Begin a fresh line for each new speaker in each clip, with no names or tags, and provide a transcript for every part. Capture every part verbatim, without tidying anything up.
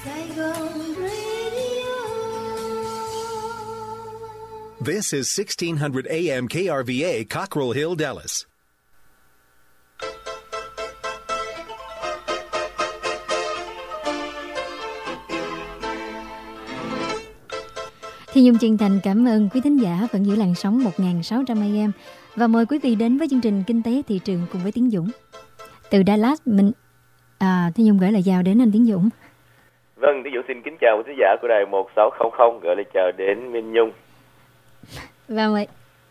Saigon Radio.
This is sixteen hundred A M K R V A, Cockrell Hill, Dallas.
Thì Dung chân thành cảm ơn quý thính giả vẫn giữ làn sóng một nghìn sáu trăm A M và mời quý vị đến với chương trình Kinh tế thị trường cùng với Tiến Dũng. Từ Dallas, mình à, Thi Dung gửi lời chào đến anh Tiến Dũng.
Vâng, Tiến Dũng xin kính chào quý thính giả của đài một sáu không không, gửi lời chào đến Minh Nhung.
Và mời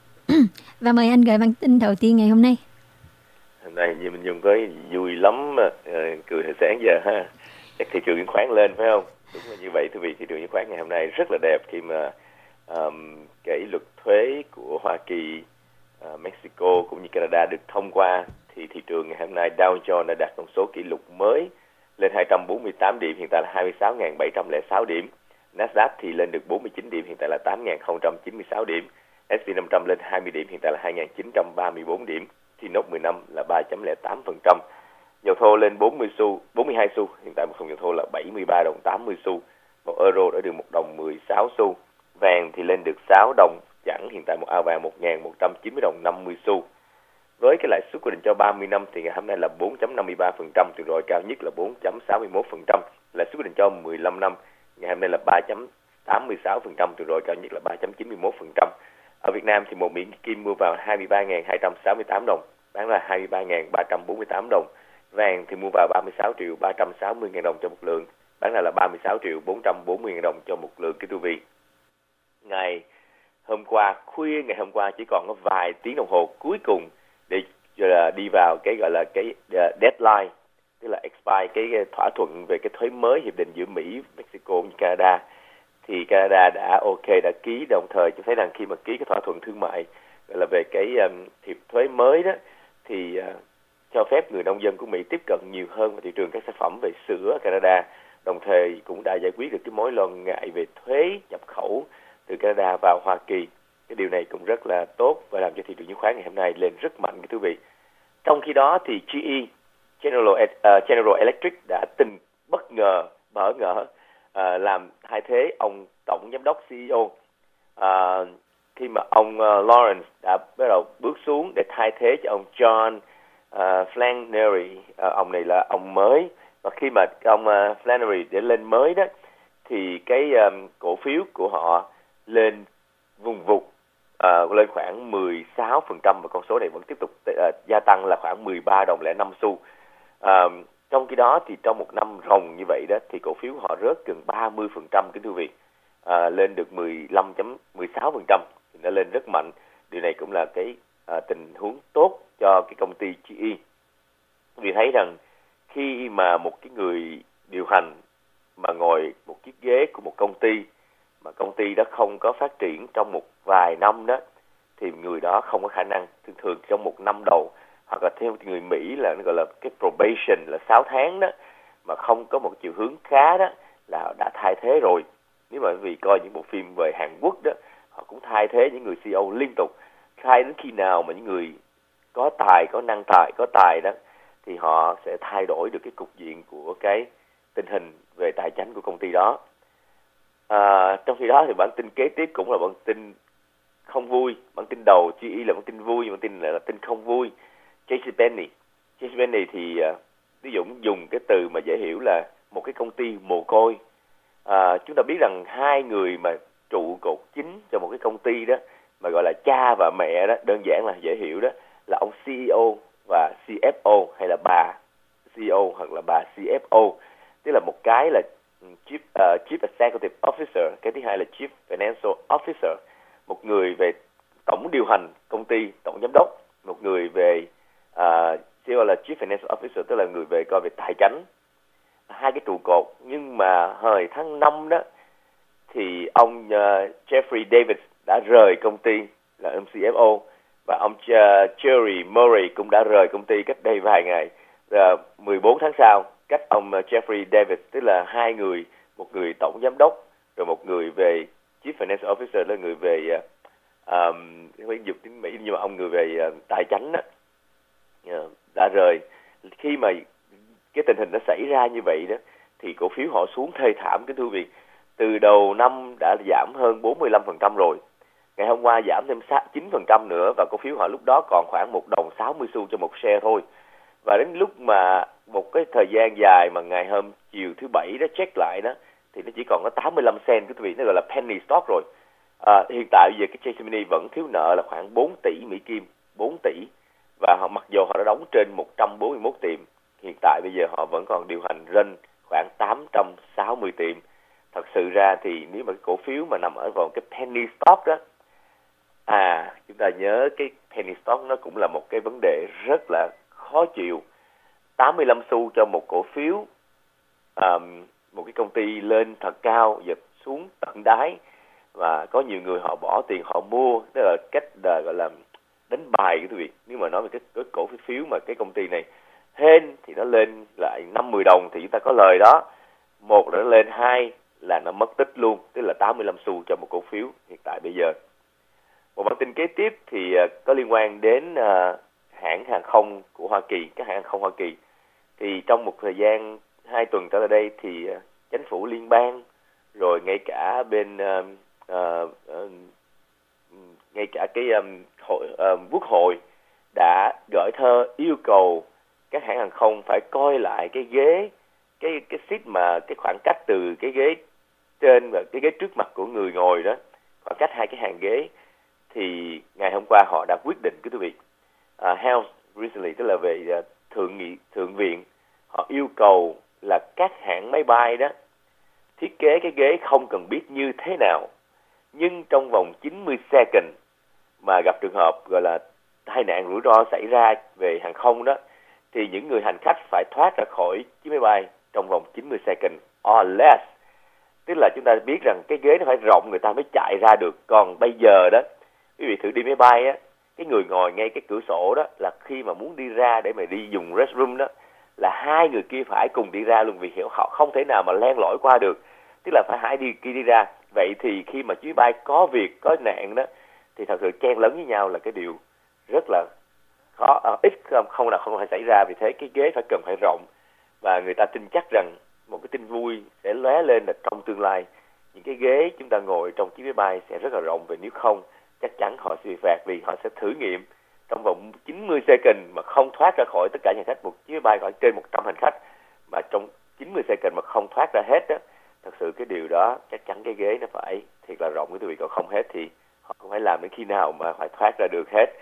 và mời anh gửi bản tin đầu tiên ngày hôm nay.
Hôm nay như Minh Nhung có vui lắm, cười hồi sáng giờ ha. Chắc thị trường chứng khoán lên phải không? Đúng là như vậy, thưa vị, thị trường chứng khoán ngày hôm nay rất là đẹp khi mà um, cái luật thuế của Hoa Kỳ, uh, Mexico cũng như Canada được thông qua, thì thị trường ngày hôm nay Dow Jones đã đạt con số kỷ lục mới lên hai trăm bốn mươi tám điểm, hiện tại là hai mươi sáu nghìn bảy trăm lẻ sáu điểm. Nasdaq thì lên được bốn mươi chín điểm, hiện tại là tám nghìn không trăm chín mươi sáu điểm. ét and pê năm trăm lên hai mươi điểm, hiện tại là hai nghìn chín trăm ba mươi tư điểm. Thì nốt mười năm là ba phẩy không tám phần trăm. Dầu thô lên bốn mươi xu, bốn mươi hai xu, hiện tại một thùng dầu thô là bảy mươi ba đồng tám mươi xu. Một euro đã được một đồng mười sáu xu. Vàng thì lên được sáu đồng chẵn, hiện tại một ao vàng một nghìn một trăm chín mươi đồng năm mươi xu. Với cái lãi suất quy định cho ba mươi năm thì ngày hôm nay là bốn phẩy năm mươi ba phần trăm, từ rồi cao nhất là bốn phẩy sáu mươi mốt phần trăm. Lãi suất quy định cho mười lăm năm ngày hôm nay là ba phẩy tám mươi sáu phần trăm, từ rồi cao nhất là ba phẩy chín mươi mốt phần trăm. Ở Việt Nam thì một miếng kim mua vào hai mươi ba nghìn hai trăm sáu mươi tám đồng, bán ra hai mươi ba nghìn ba trăm bốn mươi tám đồng. Vàng thì mua vào ba mươi sáu triệu ba trăm sáu mươi nghìn đồng cho một lượng, bán ra là ba mươi sáu triệu bốn trăm bốn mươi nghìn đồng cho một lượng, kính thưa quý vị. Ngày hôm qua, khuya ngày hôm qua chỉ còn có vài tiếng đồng hồ cuối cùng để đi vào cái gọi là cái deadline, tức là expire cái thỏa thuận về cái thuế mới hiệp định giữa Mỹ, Mexico và Canada. Thì Canada đã ok, đã ký, đồng thời chúng thấy rằng khi mà ký cái thỏa thuận thương mại gọi là về cái um, hiệp thuế mới đó, thì uh, cho phép người nông dân của Mỹ tiếp cận nhiều hơn vào thị trường các sản phẩm về sữa ở Canada, đồng thời cũng đã giải quyết được cái mối lo ngại về thuế nhập khẩu từ Canada vào Hoa Kỳ. Cái điều này cũng rất là tốt và làm cho thị trường chứng khoán ngày hôm nay lên rất mạnh, thưa quý vị. Trong khi đó thì giê e, General, uh, General Electric đã tình bất ngờ, bỡ ngỡ uh, làm thay thế ông tổng giám đốc xê e ô uh, khi mà ông uh, Lawrence đã bắt đầu bước xuống để thay thế cho ông John uh, Flannery. Uh, ông này là ông mới, và khi mà ông uh, Flannery để lên mới đó thì cái um, cổ phiếu của họ lên vùng vụt uh, lên khoảng mười sáu phần trăm, và con số này vẫn tiếp tục uh, gia tăng là khoảng mười ba đồng lẻ năm xu. Uh, trong khi đó thì trong một năm ròng như vậy đó thì cổ phiếu họ rớt gần ba mươi phần trăm, kính thưa quý vị, uh, lên được mười lăm phẩy mười sáu phần trăm, thì nó lên rất mạnh. Điều này cũng là cái uh, tình huống tốt cho cái công ty giê e, vì thấy rằng khi mà một cái người điều hành mà ngồi một chiếc ghế của một công ty mà công ty đó không có phát triển trong một vài năm đó, thì người đó không có khả năng, thường thường trong một năm đầu, hoặc là theo người Mỹ là nó gọi là cái probation là sáu tháng đó, mà không có một chiều hướng khá đó là đã thay thế rồi. Nếu mà vì coi những bộ phim về Hàn Quốc đó, họ cũng thay thế những người xê e ô liên tục, thay đến khi nào mà những người có tài, có năng tài, có tài đó thì họ sẽ thay đổi được cái cục diện của cái tình hình về tài chính của công ty đó. À, trong khi đó thì bản tin kế tiếp cũng là bản tin không vui. Bản tin đầu giê e là bản tin vui, bản tin là, là tin không vui. JCPenney, JCPenney thì uh, ví dụ dùng cái từ mà dễ hiểu là một cái công ty mồ côi. À, chúng ta biết rằng hai người mà trụ cột chính cho một cái công ty đó, mà gọi là cha và mẹ đó, đơn giản là dễ hiểu đó, là ông xê e ô và xê ép ô, hay là bà xê e ô hoặc là bà xê ép ô. Tức là một cái là Chief, uh, Chief Executive Officer, cái thứ hai là Chief Financial Officer, một người về tổng điều hành công ty, tổng giám đốc, một người về uh, xê e ô là Chief Financial Officer, tức là người về coi về tài chính. Hai cái trụ cột, nhưng mà hồi tháng năm đó thì ông uh, Jeffrey Davis đã rời công ty là ông xê ép ô, và ông uh, Jerry Murray cũng đã rời công ty cách đây vài ngày. Uh, mười bốn tháng sau, cách ông uh, Jeffrey Davis, tức là hai người, một người tổng giám đốc rồi một người về Chief Financial Officer, là người về uh, um, không dùng tiếng Mỹ nhưng mà ông người về uh, tài chính đó, uh, đã rời. Khi mà cái tình hình nó xảy ra như vậy đó thì cổ phiếu họ xuống thê thảm kính thưa quý vị. Từ đầu năm đã giảm hơn bốn mươi lăm phần trăm rồi. Ngày hôm qua giảm thêm chín phần trăm nữa và cổ phiếu họ lúc đó còn khoảng một đồng sáu mươi xu cho một share thôi. Và đến lúc mà một cái thời gian dài mà ngày hôm chiều thứ bảy đó check lại đó thì nó chỉ còn có tám mươi lăm cent, quý vị, nó gọi là penny stock rồi. À, hiện tại bây giờ cái chê xê Mini vẫn thiếu nợ là khoảng bốn tỷ Mỹ Kim, bốn tỷ, và họ mặc dù họ đã đóng trên một trăm bốn mươi mốt tiệm, hiện tại bây giờ họ vẫn còn điều hành rên khoảng tám trăm sáu mươi tiệm. Thật sự ra thì nếu mà cái cổ phiếu mà nằm ở vào cái penny stock đó, à chúng ta nhớ cái penny stock nó cũng là một cái vấn đề rất là khó chịu. tám mươi lăm xu cho một cổ phiếu, um, một cái công ty lên thật cao giật xuống tận đáy, và có nhiều người họ bỏ tiền họ mua, tức là cách là gọi là đánh bài quý vị. Nếu mà nói về cái, cái cổ phiếu mà cái công ty này hên thì nó lên lại năm mươi đồng thì chúng ta có lời đó. Một là nó lên, hai là nó mất tích luôn, tức là tám mươi lăm xu cho một cổ phiếu hiện tại bây giờ. Một bản tin kế tiếp thì uh, có liên quan đến uh, hãng hàng không của Hoa Kỳ, các hãng hàng không Hoa Kỳ. Thì trong một thời gian hai tuần trở lại đây thì uh, chính phủ liên bang, rồi ngay cả bên uh, uh, uh, ngay cả cái um, hội, uh, quốc hội đã gửi thơ yêu cầu các hãng hàng không phải coi lại cái ghế, cái cái seat mà cái khoảng cách từ cái ghế trên và cái ghế trước mặt của người ngồi đó, khoảng cách hai cái hàng ghế. Thì ngày hôm qua họ đã quyết định, quý vị, uh, House recently, tức là về uh, thượng nghị thượng viện, họ yêu cầu là các hãng máy bay đó thiết kế cái ghế không cần biết như thế nào, nhưng trong vòng chín mươi second mà gặp trường hợp gọi là tai nạn rủi ro xảy ra về hàng không đó, thì những người hành khách phải thoát ra khỏi chiếc máy bay trong vòng chín mươi second or less. Tức là chúng ta biết rằng cái ghế nó phải rộng người ta mới chạy ra được. Còn bây giờ đó, quý vị thử đi máy bay á, cái người ngồi ngay cái cửa sổ đó là khi mà muốn đi ra để mà đi dùng restroom đó là hai người kia phải cùng đi ra luôn, vì hiểu họ không thể nào mà len lỏi qua được. Tức là phải hai đi kia đi ra. Vậy thì khi mà chuyến bay có việc, có nạn đó thì thật sự chen lấn với nhau là cái điều rất là khó, à, ít không, không là không phải xảy ra. Vì thế cái ghế phải cần phải rộng, và người ta tin chắc rằng một cái tin vui sẽ lóe lên là trong tương lai những cái ghế chúng ta ngồi trong chiếc máy bay sẽ rất là rộng, vì nếu không chắc chắn họ sẽ bị phạt, vì họ sẽ thử nghiệm trong vòng chín mươi second mà không thoát ra khỏi tất cả những khách, một chiếc máy bay khoảng trên một trăm hành khách mà trong chín mươi second mà không thoát ra hết đó, thật sự cái điều đó chắc chắn cái ghế nó phải thiệt là rộng, quý vị, còn không hết thì họ không phải làm đến khi nào mà phải thoát ra được hết.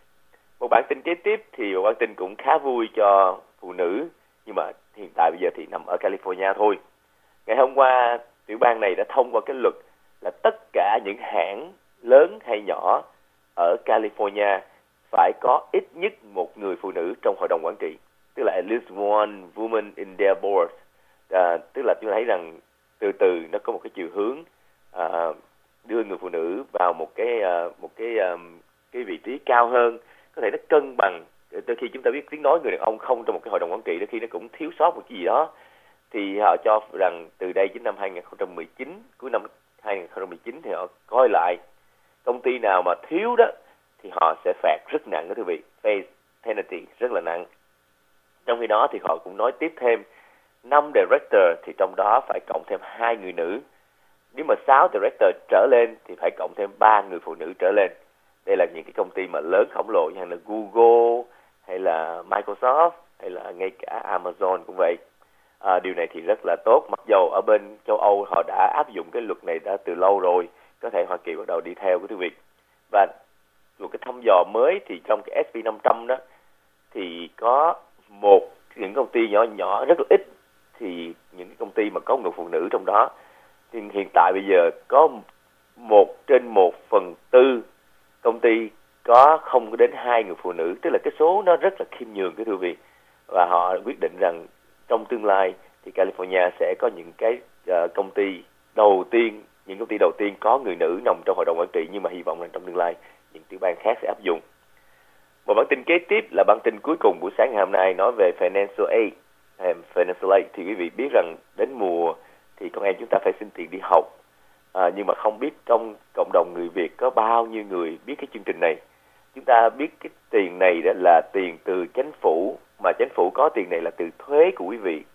Một bản tin kế tiếp thì một bản tin cũng khá vui cho phụ nữ, nhưng mà hiện tại bây giờ thì nằm ở California thôi. Ngày hôm qua tiểu bang này đã thông qua cái luật là tất cả những hãng lớn hay nhỏ ở California phải có ít nhất một người phụ nữ trong hội đồng quản trị, tức là at least one woman in their board. À, tức là chúng ta thấy rằng từ từ nó có một cái chiều hướng à, đưa người phụ nữ vào một cái à, một cái à, cái vị trí cao hơn, có thể nó cân bằng. Đôi khi chúng ta biết tiếng nói người đàn ông không trong một cái hội đồng quản trị, đôi khi nó cũng thiếu sót một cái gì đó, thì họ cho rằng từ đây đến năm hai không một chín, cuối năm hai không một chín thì họ coi lại công ty nào mà thiếu đó thì họ sẽ phạt rất nặng, các quý vị, face penalty rất là nặng. Trong khi đó thì họ cũng nói tiếp thêm năm director thì trong đó phải cộng thêm hai người nữ. Nếu mà sáu director trở lên thì phải cộng thêm ba người phụ nữ trở lên. Đây là những cái công ty mà lớn khổng lồ như là Google hay là Microsoft hay là ngay cả Amazon cũng vậy. À, điều này thì rất là tốt, mặc dầu ở bên châu Âu họ đã áp dụng cái luật này đã từ lâu rồi, có thể Hoa Kỳ bắt đầu đi theo của quý vị. Và một cái thăm dò mới thì trong cái ét and pê năm trăm đó thì có một những công ty nhỏ nhỏ rất là ít, thì những cái công ty mà có người phụ nữ trong đó thì hiện tại bây giờ có một trên một phần tư công ty có không đến hai người phụ nữ, tức là cái số nó rất là khiêm nhường, cái thưa quý vị. Và họ quyết định rằng trong tương lai thì California sẽ có những cái uh, công ty đầu tiên, những công ty đầu tiên có người nữ nằm trong hội đồng quản trị, nhưng mà hy vọng rằng trong tương lai những tiểu bang khác sẽ áp dụng. Một bản tin kế tiếp là bản tin cuối cùng buổi sáng ngày hôm nay nói về financial aid. Financial aid thì quý vị biết rằng đến mùa thì con em chúng ta phải xin tiền đi học, à, nhưng mà không biết trong cộng đồng người Việt có bao nhiêu người biết cái chương trình này. Chúng ta biết cái tiền này đó là tiền từ chính phủ, mà chính phủ có tiền này là từ thuế của quý vị.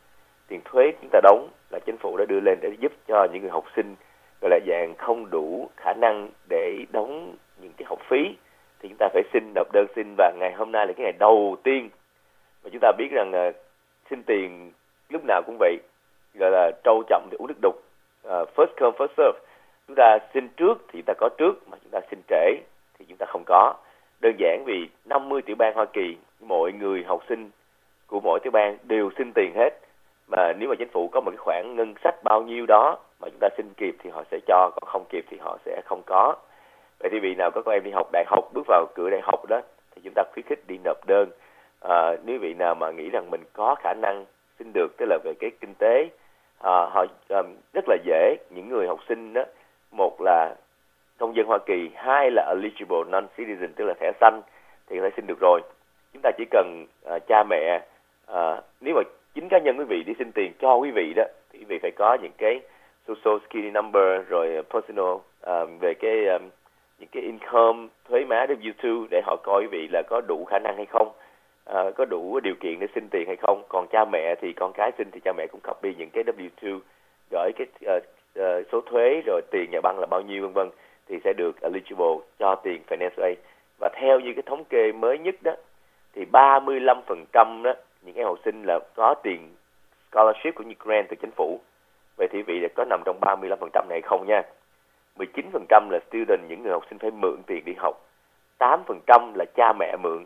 tiền thuế chúng ta đóng là chính phủ đã đưa lên để giúp cho những người học sinh gọi là dạng không đủ khả năng để đóng những cái học phí, thì chúng ta phải xin nộp đơn xin. Và ngày hôm nay là cái ngày đầu tiên mà chúng ta biết rằng uh, xin tiền lúc nào cũng vậy, gọi là trâu chậm thì uống nước đục, uh, first come first serve. Chúng ta xin trước thì chúng ta có trước, mà chúng ta xin trễ thì chúng ta không có. Đơn giản vì năm mươi tiểu bang Hoa Kỳ, mọi người học sinh của mỗi tiểu bang đều xin tiền hết. Mà nếu mà chính phủ có một cái khoản ngân sách bao nhiêu đó mà chúng ta xin kịp thì họ sẽ cho, còn không kịp thì họ sẽ không có. Vậy thì vì nào có con em đi học đại học, bước vào cửa đại học đó, thì chúng ta khuyến khích đi nộp đơn. À, nếu vị nào mà nghĩ rằng mình có khả năng xin được, tức là về cái kinh tế, à, họ um, rất là dễ. Những người học sinh đó, một là công dân Hoa Kỳ, hai là eligible non-citizen, tức là thẻ xanh, thì có thể xin được rồi. Chúng ta chỉ cần uh, cha mẹ, uh, nếu mà chính cá nhân quý vị đi xin tiền cho quý vị đó, thì quý vị phải có những cái social security number, rồi personal, um, về cái um, những cái income, thuế má W hai để họ coi quý vị là có đủ khả năng hay không, uh, có đủ điều kiện để xin tiền hay không. Còn cha mẹ thì con cái xin thì cha mẹ cũng copy những cái W hai, gửi cái uh, uh, số thuế rồi tiền nhà băng là bao nhiêu vân vân, thì sẽ được eligible cho tiền financial aid. Và theo như cái thống kê mới nhất đó, thì ba mươi lăm phần trăm đó những em học sinh là có tiền scholarship cũng như grant từ chính phủ. Vậy thì vị có nằm trong ba mươi lăm phần trăm này không nha. mười chín phần trăm là student, những người học sinh phải mượn tiền đi học. tám phần trăm là cha mẹ mượn.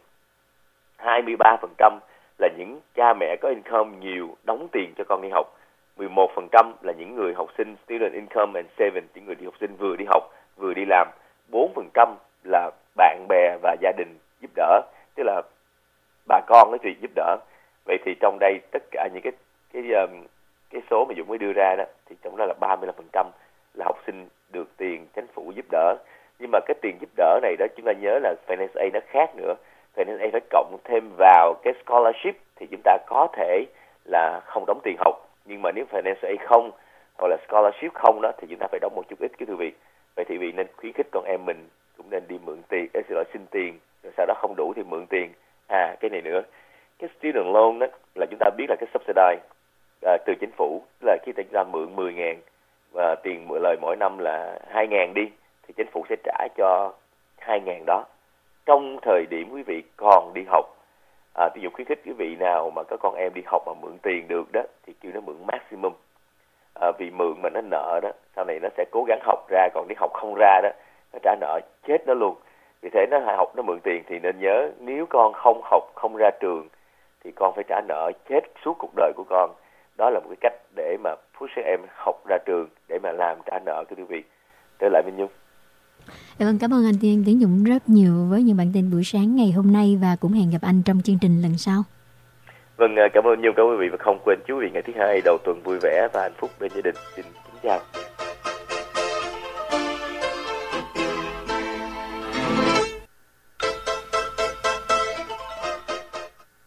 hai mươi ba phần trăm là những cha mẹ có income nhiều đóng tiền cho con đi học. mười một phần trăm là những người học sinh student income and saving, những người đi học sinh vừa đi học vừa đi làm. bốn phần trăm là bạn bè và gia đình giúp đỡ, tức là bà con nói chuyện giúp đỡ. Vậy thì trong đây tất cả những cái cái cái số mà Dũng mới đưa ra đó, thì trong đó là ba mươi lăm phần trăm là học sinh được tiền chính phủ giúp đỡ. Nhưng mà cái tiền giúp đỡ này đó, chúng ta nhớ là financial aid nó khác nữa. Financial aid phải cộng thêm vào cái scholarship thì chúng ta có thể là không đóng tiền học. Nhưng mà nếu financial aid không, hoặc là scholarship không đó, thì chúng ta phải đóng một chút ít cái thư viện. Vậy thì vì nên khuyến khích con em mình cũng nên đi mượn tiền, để xin xin tiền, rồi sau đó không đủ thì mượn tiền. À, cái này nữa, cái student loan đó là chúng ta biết là cái subsidize à, từ chính phủ, tức là khi chúng ta mượn mười ngàn và tiền mượn lời mỗi năm là hai ngàn đi, thì chính phủ sẽ trả cho hai ngàn đó trong thời điểm quý vị còn đi học. À, ví dụ khuyến khích quý vị nào mà có con em đi học mà mượn tiền được đó, thì kêu nó mượn maximum. À, vì mượn mà nó nợ đó, sau này nó sẽ cố gắng học ra, còn đi học không ra đó, nó trả nợ chết nó luôn. Vì thế nó học nó mượn tiền thì nên nhớ, nếu con không học, không ra trường thì con phải trả nợ chết suốt cuộc đời của con. Đó là một cái cách để mà push em học ra trường để mà làm trả nợ cái quý vị. Trở lại Minh Nhung.
Dạ vâng, cảm ơn anh Tiến Tiến Dũng rất nhiều với những bản tin buổi sáng ngày hôm nay, và cũng hẹn gặp anh trong chương trình lần sau.
Vâng, cảm ơn Nhung, cảm ơn quý vị, và không quên chú vị ngày thứ hai đầu tuần vui vẻ và hạnh phúc bên gia đình. Xin kính chào.